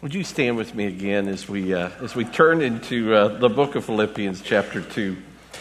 Would you stand with me again as we turn into the book of Philippians, chapter 2?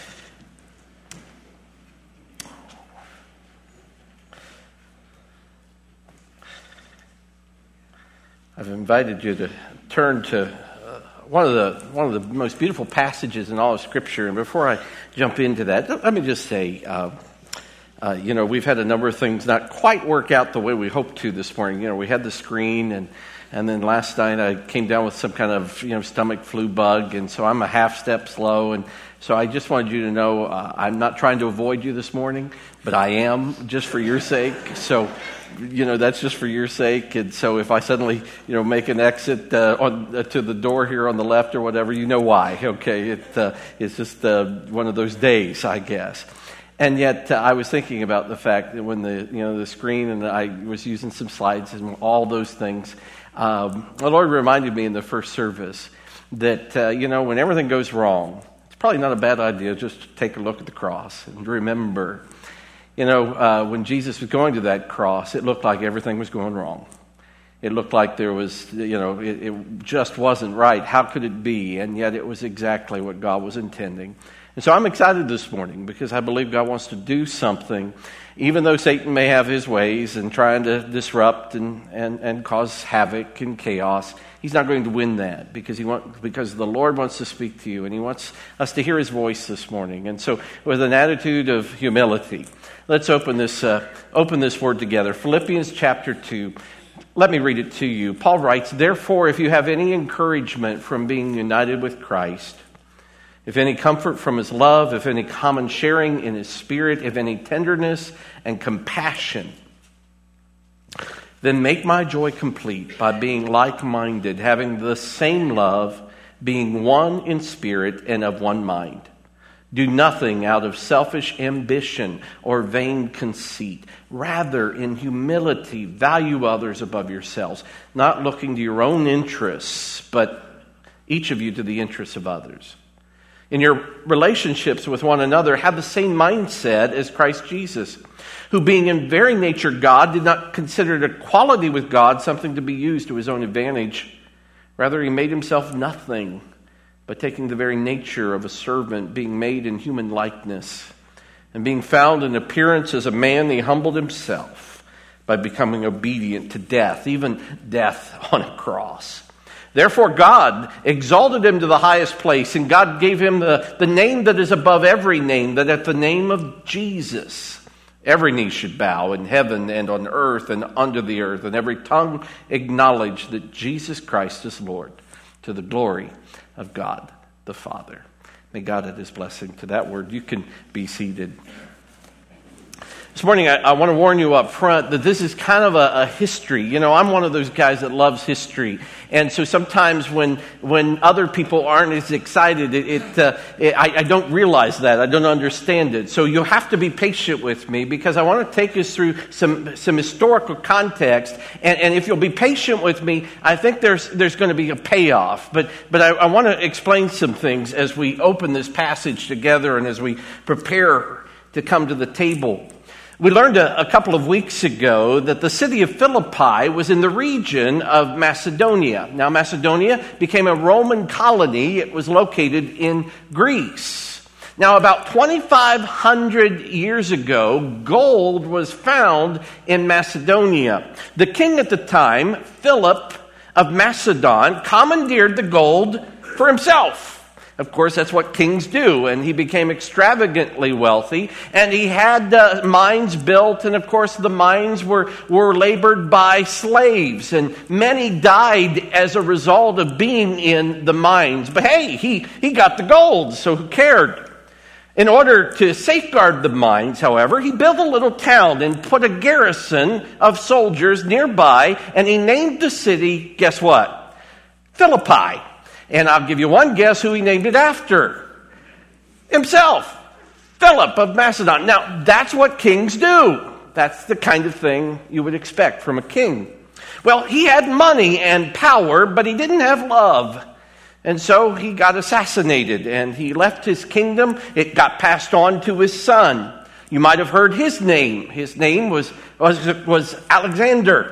I've invited you to turn to one of the most beautiful passages in all of Scripture. And before I jump into that, let me just say, we've had a number of things not quite work out the way we hoped to this morning. We had the screen, and then last night I came down with some kind of stomach flu bug, and so I'm a half step slow. And so I just wanted you to know I'm not trying to avoid you this morning, but I am, just for your sake. So that's just for your sake. And so if I suddenly make an exit to the door here on the left or whatever, you know why. Okay, it's just one of those days, I guess. And yet, I was thinking about the fact that when the screen, and I was using some slides and all those things, the Lord reminded me in the first service that when everything goes wrong, it's probably not a bad idea just to take a look at the cross and remember. When Jesus was going to that cross, it looked like everything was going wrong. It looked like there was, it just wasn't right. How could it be? And yet, it was exactly what God was intending. And so I'm excited this morning because I believe God wants to do something, even though Satan may have his ways and trying to disrupt and cause havoc and chaos. He's not going to win that because the Lord wants to speak to you and He wants us to hear His voice this morning. And so, with an attitude of humility, let's open this word together. Philippians chapter 2. Let me read it to you. Paul writes, "Therefore, if you have any encouragement from being united with Christ, if any comfort from His love, if any common sharing in His Spirit, if any tenderness and compassion, then make my joy complete by being like-minded, having the same love, being one in spirit and of one mind. Do nothing out of selfish ambition or vain conceit. Rather, in humility, value others above yourselves, not looking to your own interests, but each of you to the interests of others. In your relationships with one another, have the same mindset as Christ Jesus, who being in very nature God, did not consider equality with God something to be used to His own advantage. Rather, He made Himself nothing, by taking the very nature of a servant, being made in human likeness. And being found in appearance as a man, He humbled Himself by becoming obedient to death, even death on a cross. Therefore God exalted Him to the highest place, and God gave Him the name that is above every name, that at the name of Jesus every knee should bow in heaven and on earth and under the earth, and every tongue acknowledge that Jesus Christ is Lord, to the glory of God the Father." May God add His blessing to that word. You can be seated. This morning, I want to warn you up front that this is kind of a history. I'm one of those guys that loves history. And so sometimes when other people aren't as excited, I don't realize that. I don't understand it. So you'll have to be patient with me because I want to take us through some historical context. And if you'll be patient with me, I think there's going to be a payoff. But I want to explain some things as we open this passage together and as we prepare to come to the table. We learned a couple of weeks ago that the city of Philippi was in the region of Macedonia. Now, Macedonia became a Roman colony. It was located in Greece. Now, about 2,500 years ago, gold was found in Macedonia. The king at the time, Philip of Macedon, commandeered the gold for himself. Of course, that's what kings do, and he became extravagantly wealthy, and he had mines built, and of course the mines were labored by slaves, and many died as a result of being in the mines. But hey, he got the gold, so who cared? In order to safeguard the mines, however, he built a little town and put a garrison of soldiers nearby, and he named the city, guess what? Philippi. And I'll give you one guess who he named it after. Himself. Philip of Macedon. Now, that's what kings do. That's the kind of thing you would expect from a king. Well, he had money and power, but he didn't have love. And so he got assassinated, and he left his kingdom. It got passed on to his son. You might have heard his name. His name was Alexander.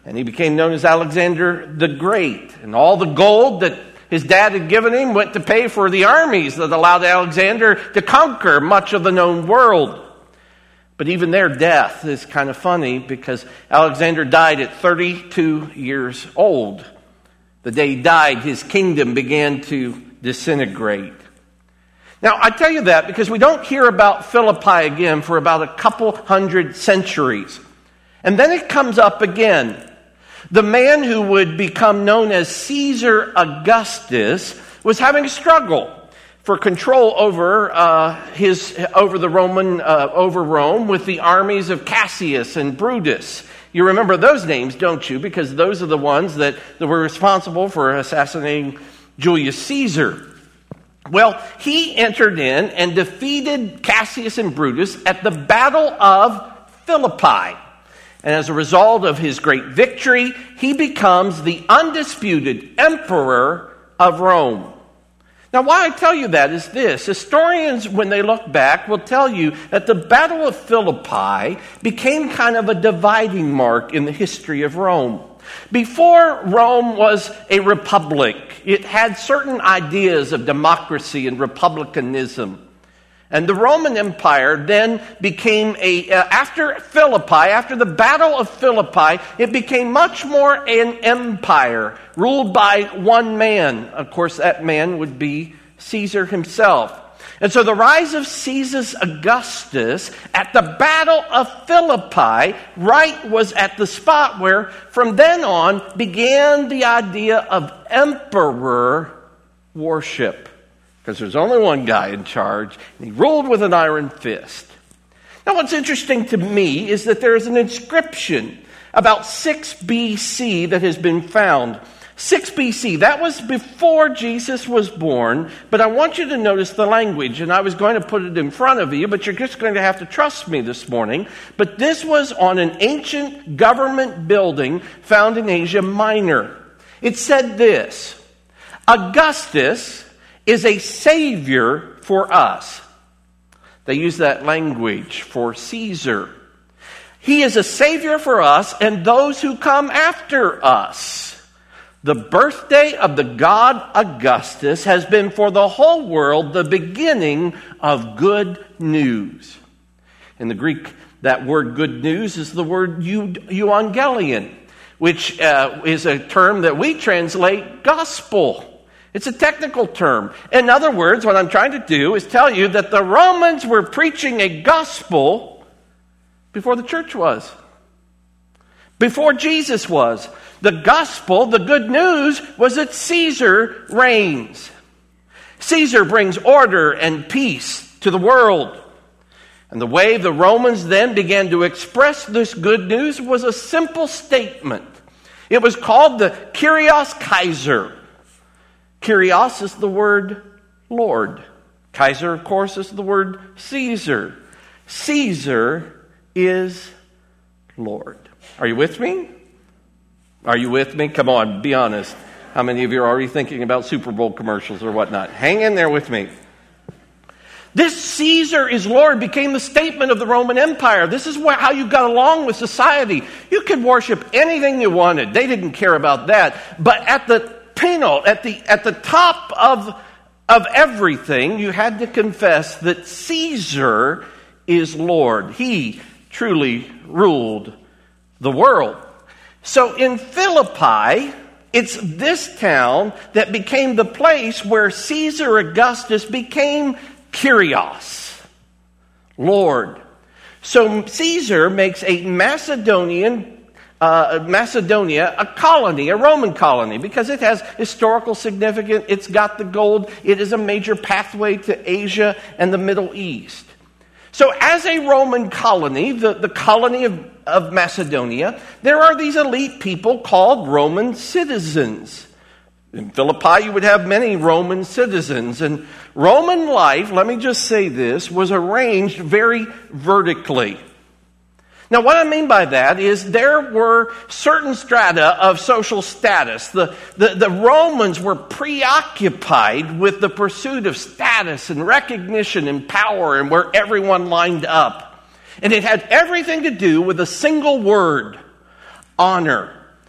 And he became known as Alexander the Great. And all the gold that his dad had given him went to pay for the armies that allowed Alexander to conquer much of the known world. But even their death is kind of funny because Alexander died at 32 years old. The day he died, his kingdom began to disintegrate. Now, I tell you that because we don't hear about Philippi again for about a couple hundred centuries. And then it comes up again. The man who would become known as Caesar Augustus was having a struggle for control over Rome with the armies of Cassius and Brutus. You remember those names, don't you? Because those are the ones that were responsible for assassinating Julius Caesar. Well, he entered in and defeated Cassius and Brutus at the Battle of Philippi. And as a result of his great victory, he becomes the undisputed emperor of Rome. Now, why I tell you that is this. Historians, when they look back, will tell you that the Battle of Philippi became kind of a dividing mark in the history of Rome. Before Rome was a republic, it had certain ideas of democracy and republicanism. And the Roman Empire then became after the Battle of Philippi, it became much more an empire ruled by one man. Of course, that man would be Caesar himself. And so the rise of Caesar Augustus at the Battle of Philippi was at the spot where from then on began the idea of emperor worship. Because there's only one guy in charge, and he ruled with an iron fist. Now, what's interesting to me is that there is an inscription about 6 BC that has been found. 6 BC, that was before Jesus was born, but I want you to notice the language, and I was going to put it in front of you, but you're just going to have to trust me this morning. But this was on an ancient government building found in Asia Minor. It said this: Augustus is a savior for us. They use that language for Caesar. He is a savior for us and those who come after us. The birthday of the god Augustus has been for the whole world the beginning of good news. In the Greek, that word good news is the word euangelion, which is a term that we translate gospel. It's a technical term. In other words, what I'm trying to do is tell you that the Romans were preaching a gospel before the church was. Before Jesus was. The gospel, the good news, was that Caesar reigns. Caesar brings order and peace to the world. And the way the Romans then began to express this good news was a simple statement. It was called the Kyrios Kaiser. Kyrios is the word Lord. Kaiser, of course, is the word Caesar. Caesar is Lord. Are you with me? Are you with me? Come on, be honest. How many of you are already thinking about Super Bowl commercials or whatnot? Hang in there with me. This Caesar is Lord became the statement of the Roman Empire. This is how you got along with society. You could worship anything you wanted. They didn't care about that. But at the at the top of everything, you had to confess that Caesar is Lord. He truly ruled the world. So in Philippi, it's this town that became the place where Caesar Augustus became Kyrios, Lord. So Caesar makes a Macedonia a colony, a Roman colony, because it has historical significance. It's got the gold. It is a major pathway to Asia and the Middle East. So as a Roman colony, the colony of Macedonia, there are these elite people called Roman citizens. In Philippi, you would have many Roman citizens. And Roman life, let me just say this, was arranged very vertically. Now, what I mean by that is there were certain strata of social status. The Romans were preoccupied with the pursuit of status and recognition and power and where everyone lined up. And it had everything to do with a single word: honor.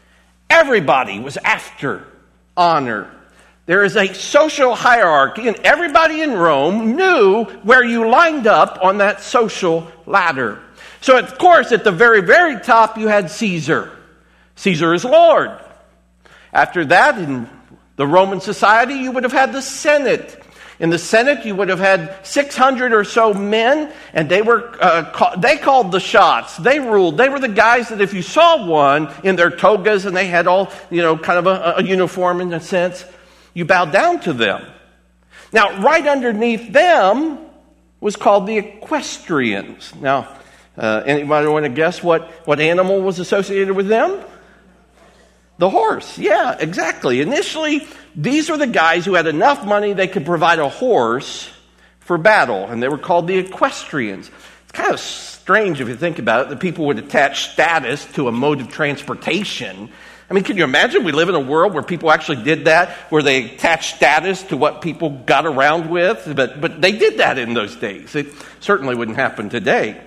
Everybody was after honor. There is a social hierarchy, and everybody in Rome knew where you lined up on that social ladder. So, of course, at the very, very top, you had Caesar. Caesar is Lord. After that, in the Roman society, you would have had the Senate. In the Senate, you would have had 600 or so men, and they called the shots. They ruled. They were the guys that if you saw one in their togas, and they had all, kind of a uniform in a sense, you bowed down to them. Now, right underneath them was called the equestrians. Now, anybody want to guess what animal was associated with them? The horse. Yeah, exactly. Initially, these were the guys who had enough money they could provide a horse for battle, and they were called the equestrians. It's kind of strange if you think about it, that people would attach status to a mode of transportation. I mean, can you imagine we live in a world where people actually did that, where they attach status to what people got around with? But they did that in those days. It certainly wouldn't happen today.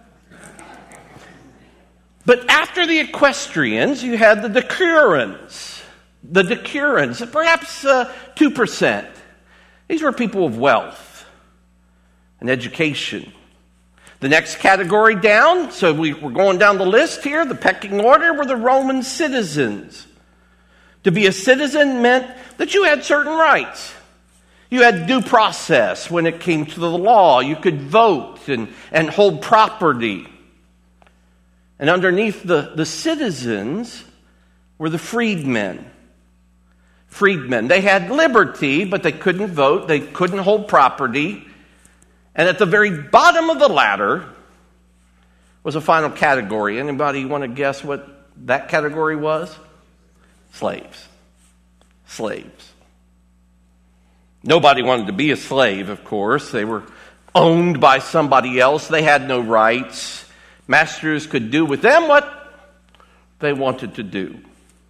But after the equestrians, you had the decurons. The decurons, perhaps 2%. These were people of wealth and education. The next category down, so we're going down the list here, the pecking order, were the Roman citizens. To be a citizen meant that you had certain rights. You had due process when it came to the law. You could vote and hold property. And underneath the citizens were the freedmen. Freedmen. They had liberty, but they couldn't vote. They couldn't hold property. And at the very bottom of the ladder was a final category. Anybody want to guess what that category was? Slaves. Slaves. Nobody wanted to be a slave, of course. They were owned by somebody else. They had no rights. Masters could do with them what they wanted to do.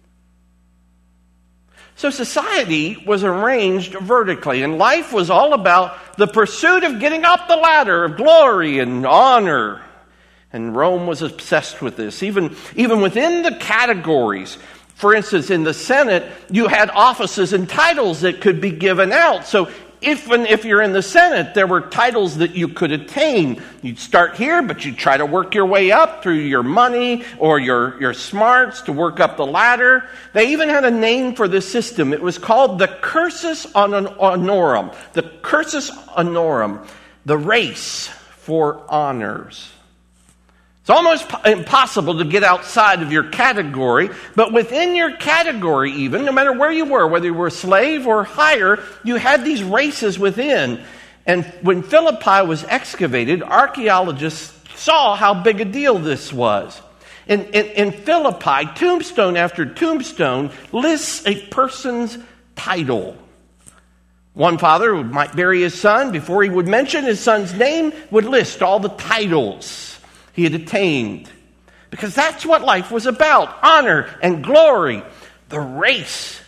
So society was arranged vertically, and life was all about the pursuit of getting up the ladder of glory and honor. And Rome was obsessed with this, even within the categories. For instance, in the Senate, you had offices and titles that could be given out. So even if you're in the Senate, there were titles that you could attain. You'd start here, but you'd try to work your way up through your money or your smarts to work up the ladder. They even had a name for this system. It was called the cursus honorum. The cursus honorum, the race for honors. It's almost impossible to get outside of your category, but within your category even, no matter where you were, whether you were a slave or higher, you had these races within. And when Philippi was excavated, archaeologists saw how big a deal this was. In Philippi, tombstone after tombstone lists a person's title. One father might bury his son. Before he would mention his son's name, would list all the titles he had attained. Because that's what life was about. Honor and glory. The race.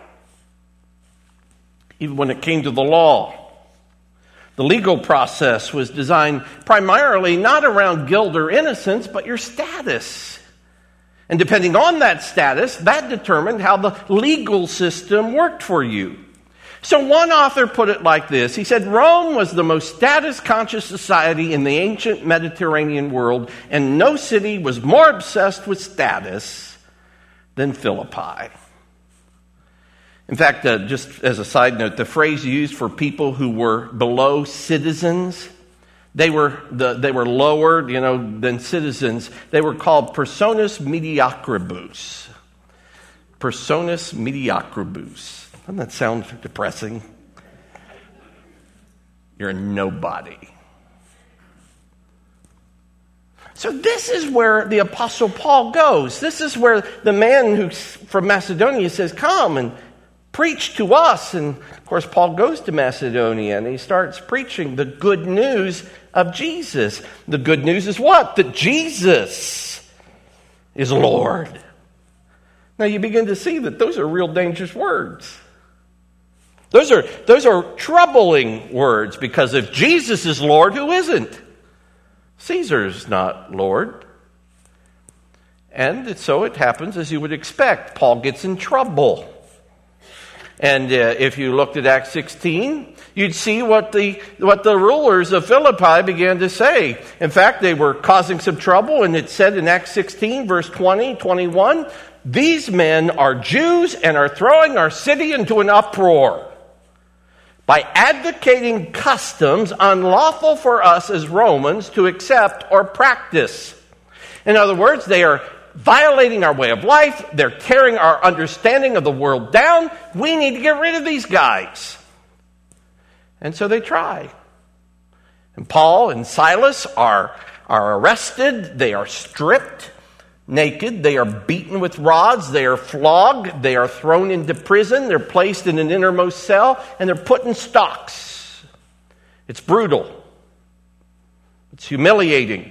Even when it came to the law. The legal process was designed primarily not around guilt or innocence, but your status. And depending on that status, that determined how the legal system worked for you. So one author put it like this. He said, Rome was the most status-conscious society in the ancient Mediterranean world, and no city was more obsessed with status than Philippi. In fact, just as a side note, the phrase used for people who were below citizens, they were lower, than citizens. They were called personas mediocribus. Personas mediocribus. Doesn't that sound depressing? You're a nobody. So this is where the Apostle Paul goes. This is where the man who's from Macedonia says, come and preach to us. And of course, Paul goes to Macedonia and he starts preaching the good news of Jesus. The good news is what? That Jesus is Lord. Now you begin to see that those are real dangerous words. Those are troubling words, because if Jesus is Lord, who isn't? Caesar's not Lord. And so it happens as you would expect. Paul gets in trouble. And if you looked at Acts 16, you'd see what the rulers of Philippi began to say. In fact, they were causing some trouble, and it said in Acts 16, verse 20, 21, these men are Jews and are throwing our city into an uproar by advocating customs unlawful for us as Romans to accept or practice. In other words, they are violating our way of life. They're tearing our understanding of the world down. We need to get rid of these guys. And so they try. And Paul and Silas are arrested. They are stripped naked. They are beaten with rods. They are flogged. They are thrown into prison. They're placed in an innermost cell, and they're put in stocks. It's brutal. It's humiliating.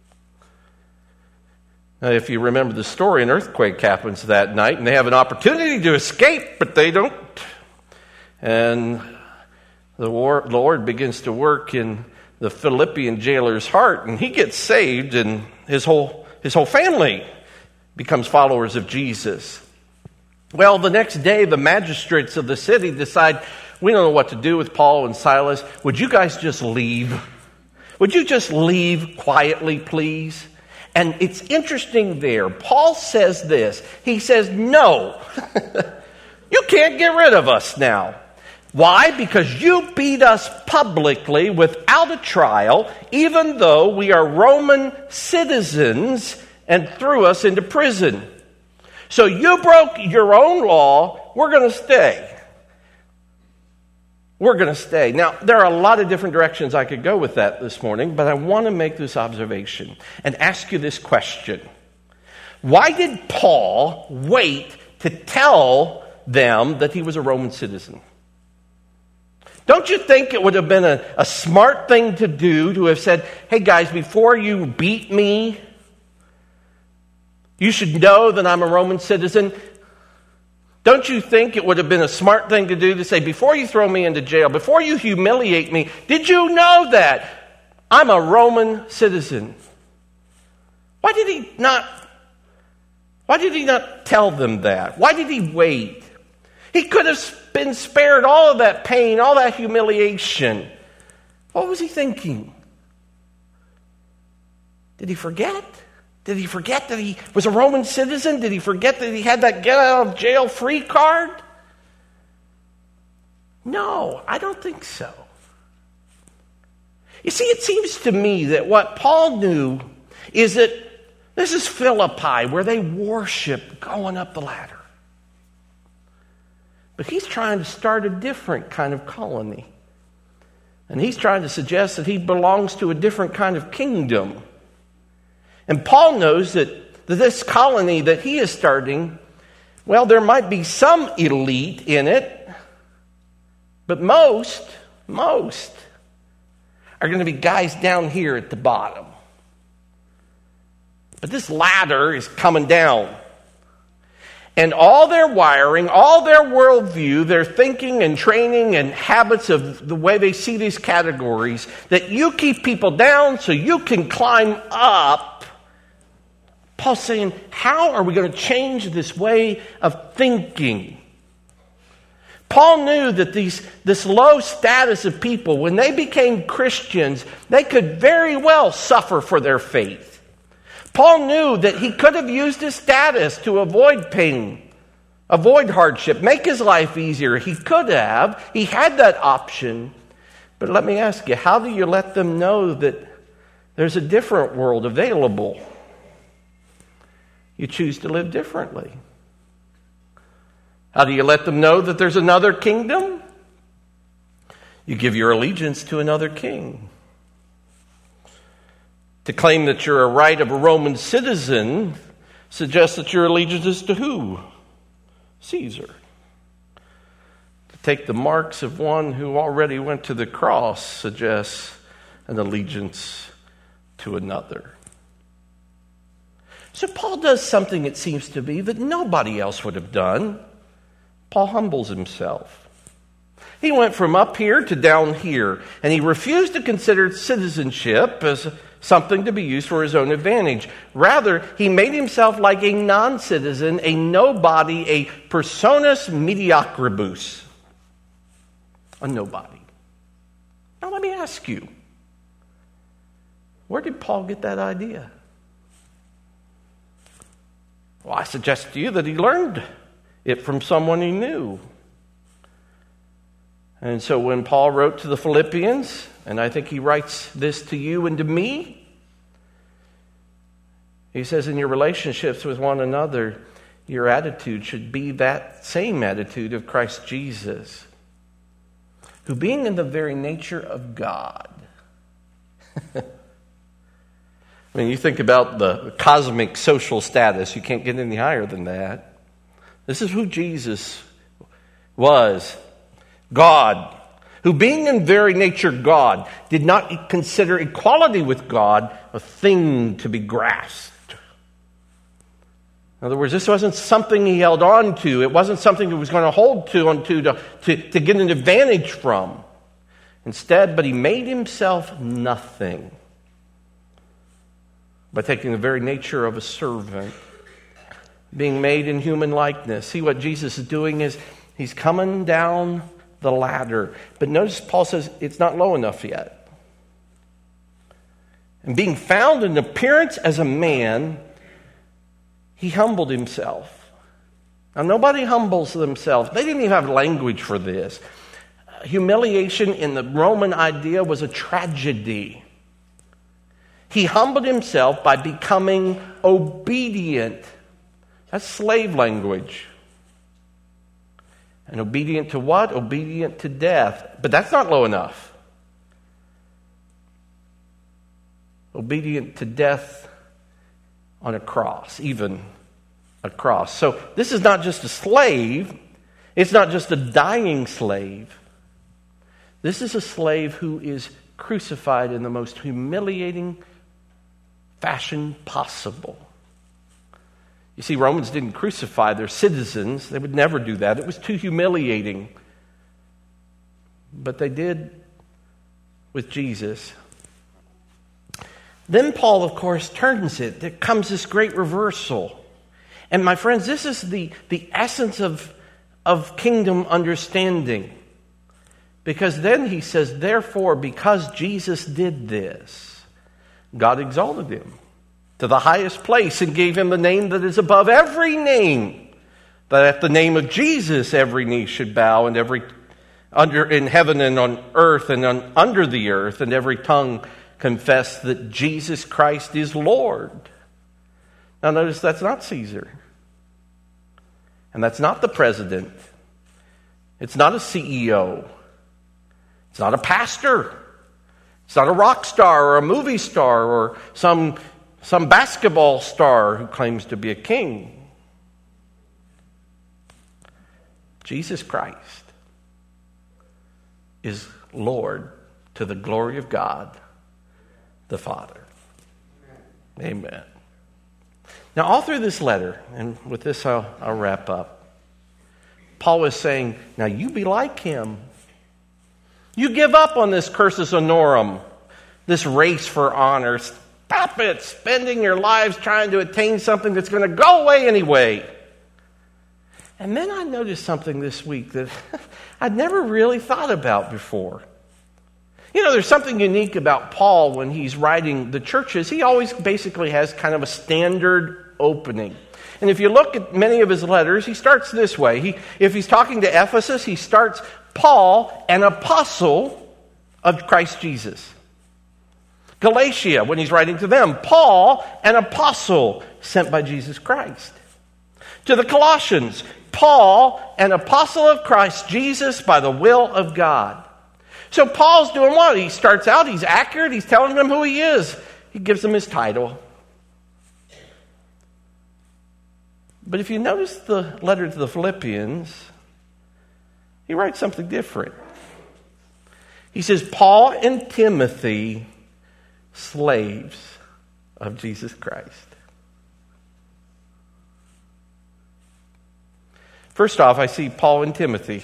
Now, if you remember the story, an earthquake happens that night, and they have an opportunity to escape, but they don't. And the Lord begins to work in the Philippian jailer's heart, and he gets saved, and his whole family becomes followers of Jesus. Well, the next day, the magistrates of the city decide, we don't know what to do with Paul and Silas. Would you guys just leave? Would you just leave quietly, please? And it's interesting there. Paul says this. He says, no, you can't get rid of us now. Why? Because you beat us publicly without a trial, even though we are Roman citizens, and threw us into prison. So you broke your own law. We're going to stay. We're going to stay. Now, there are a lot of different directions I could go with that this morning, but I want to make this observation and ask you this question. Why did Paul wait to tell them that he was a Roman citizen? Don't you think it would have been a smart thing to do to have said, hey guys, before you beat me, you should know that I'm a Roman citizen? Don't you think it would have been a smart thing to do to say, before you throw me into jail, before you humiliate me, did you know that I'm a Roman citizen? Why did he not tell them that? Why did he wait? He could have been spared all of that pain, all that humiliation. What was he thinking? Did he forget? Did he forget that he was a Roman citizen? Did he forget that he had that get out of jail free card? No, I don't think so. You see, it seems to me that what Paul knew is that this is Philippi, where they worship going up the ladder. But he's trying to start a different kind of colony. And he's trying to suggest that he belongs to a different kind of kingdom. And Paul knows that this colony that he is starting, well, there might be some elite in it, but most are going to be guys down here at the bottom. But this ladder is coming down. And all their wiring, all their worldview, their thinking and training and habits of the way they see these categories, that you keep people down so you can climb up. Paul's saying, how are we going to change this way of thinking? Paul knew that this low status of people, when they became Christians, they could very well suffer for their faith. Paul knew that he could have used his status to avoid pain, avoid hardship, make his life easier. He could have. He had that option. But let me ask you, how do you let them know that there's a different world available? You choose to live differently. How do you let them know that there's another kingdom? You give your allegiance to another king. To claim that you're a right of a Roman citizen suggests that your allegiance is to who? Caesar. To take the marks of one who already went to the cross suggests an allegiance to another. So Paul does something, it seems to be, that nobody else would have done. Paul humbles himself. He went from up here to down here, and he refused to consider citizenship as something to be used for his own advantage. Rather, he made himself like a non-citizen, a nobody, a personus mediocribus. A nobody. Now let me ask you, where did Paul get that idea? Well, I suggest to you that he learned it from someone he knew. And so when Paul wrote to the Philippians, and I think he writes this to you and to me, he says, in your relationships with one another, your attitude should be that same attitude of Christ Jesus, who being in the very nature of God. I mean, you think about the cosmic social status, you can't get any higher than that. This is who Jesus was. God, who being in very nature God, did not consider equality with God a thing to be grasped. In other words, this wasn't something he held on to. It wasn't something he was going to hold to get an advantage from. Instead, but he made himself nothing by taking the very nature of a servant, being made in human likeness. See, what Jesus is doing is he's coming down the ladder. But notice Paul says it's not low enough yet. And being found in appearance as a man, he humbled himself. Now, nobody humbles themselves. They didn't even have language for this. Humiliation in the Roman idea was a tragedy. He humbled himself by becoming obedient. That's slave language. And obedient to what? Obedient to death. But that's not low enough. Obedient to death on a cross, even a cross. So this is not just a slave. It's not just a dying slave. This is a slave who is crucified in the most humiliating fashion possible. You see, Romans didn't crucify their citizens. They would never do that. It was too humiliating. But they did with Jesus. Then Paul, of course, turns it. There comes this great reversal. And my friends, this is the essence of kingdom understanding. Because then he says, therefore, because Jesus did this, God exalted him to the highest place and gave him the name that is above every name, that at the name of Jesus every knee should bow, and every in heaven and on earth and under the earth, and every tongue confess that Jesus Christ is Lord. Now notice that's not Caesar. And that's not the president. It's not a CEO. It's not a pastor. It's not a rock star or a movie star or some basketball star who claims to be a king. Jesus Christ is Lord to the glory of God the Father. Amen. Now, all through this letter, and with this I'll wrap up, Paul is saying, now you be like him. You give up on this cursus honorum, this race for honor. Stop it, spending your lives trying to attain something that's going to go away anyway. And then I noticed something this week that I'd never really thought about before. You know, there's something unique about Paul when he's writing the churches. He always basically has kind of a standard opening. And if you look at many of his letters, he starts this way. If he's talking to Ephesus, he starts, Paul, an apostle of Christ Jesus. Galatia, when he's writing to them, Paul, an apostle sent by Jesus Christ. To the Colossians, Paul, an apostle of Christ Jesus by the will of God. So Paul's doing what? He starts out, he's accurate, he's telling them who he is. He gives them his title. But if you notice the letter to the Philippians, he writes something different. He says, Paul and Timothy, slaves of Jesus Christ. First off, I see Paul and Timothy.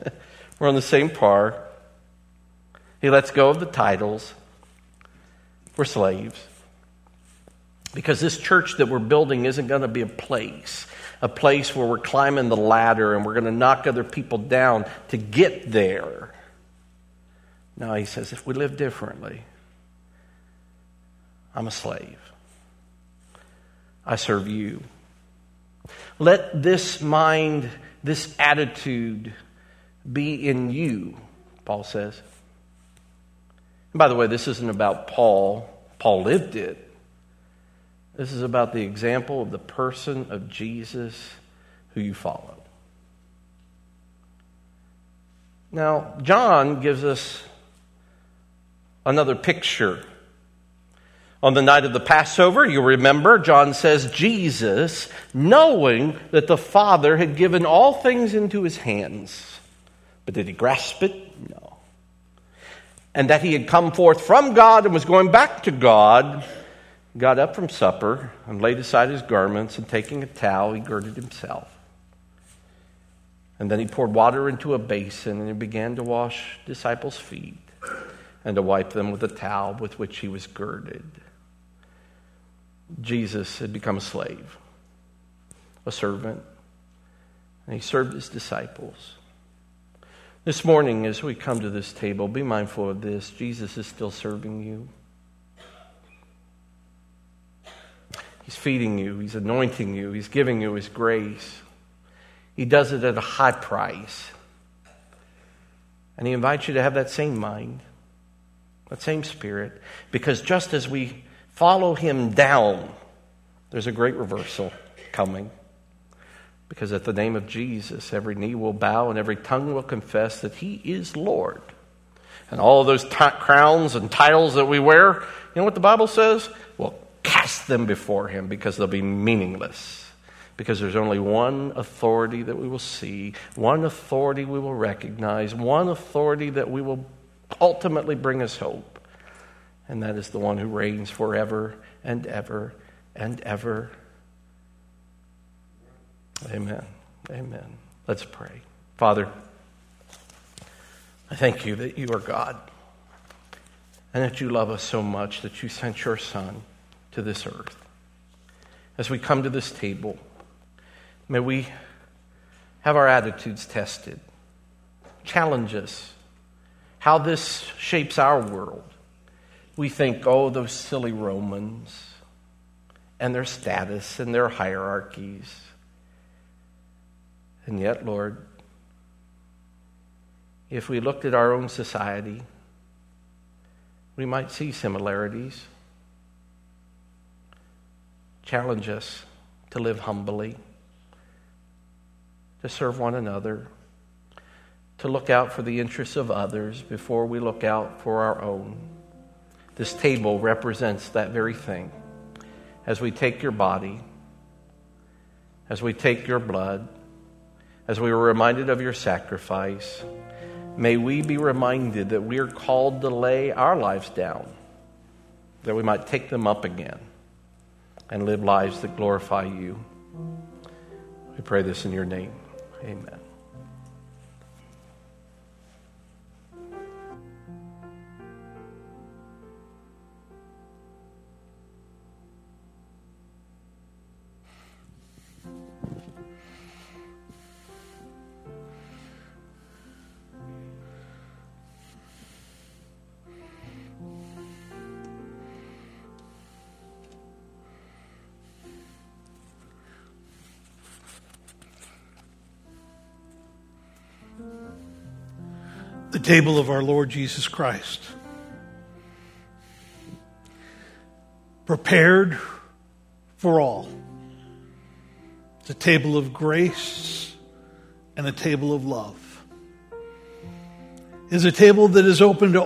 We're on the same par. He lets go of the titles. We're slaves. Because this church that we're building isn't going to be a place where we're climbing the ladder and we're going to knock other people down to get there. No, he says, if we live differently, I'm a slave. I serve you. Let this mind, this attitude be in you, Paul says. And by the way, this isn't about Paul. Paul lived it. This is about the example of the person of Jesus who you follow. Now, John gives us another picture. On the night of the Passover, you remember, John says, Jesus, knowing that the Father had given all things into his hands. But did he grasp it? No. And that he had come forth from God and was going back to God, got up from supper and laid aside his garments, and taking a towel, he girded himself. And then he poured water into a basin and he began to wash disciples' feet and to wipe them with the towel with which he was girded. Jesus had become a slave, a servant, and he served his disciples. This morning, as we come to this table, be mindful of this. Jesus is still serving you. He's feeding you. He's anointing you. He's giving you his grace. He does it at a high price. And he invites you to have that same mind, that same spirit, because just as we follow him down, there's a great reversal coming. Because at the name of Jesus, every knee will bow and every tongue will confess that he is Lord. And all of those crowns and titles that we wear, you know what the Bible says? We'll cast them before him because they'll be meaningless. Because there's only one authority that we will see, one authority we will recognize, one authority that we will ultimately bring us hope. And that is the one who reigns forever and ever and ever. Amen. Amen. Let's pray. Father, I thank you that you are God and that you love us so much that you sent your Son to this earth. As we come to this table, may we have our attitudes tested. Challenge us how this shapes our world. We think, oh, those silly Romans and their status and their hierarchies. And yet, Lord, if we looked at our own society, we might see similarities. Challenge us to live humbly, to serve one another, to look out for the interests of others before we look out for our own. This table represents that very thing. As we take your body, as we take your blood, as we were reminded of your sacrifice, may we be reminded that we are called to lay our lives down, that we might take them up again and live lives that glorify you. We pray this in your name. Amen. The table of our Lord Jesus Christ, prepared for all. It's a table of grace and a table of love. It's a table that is open to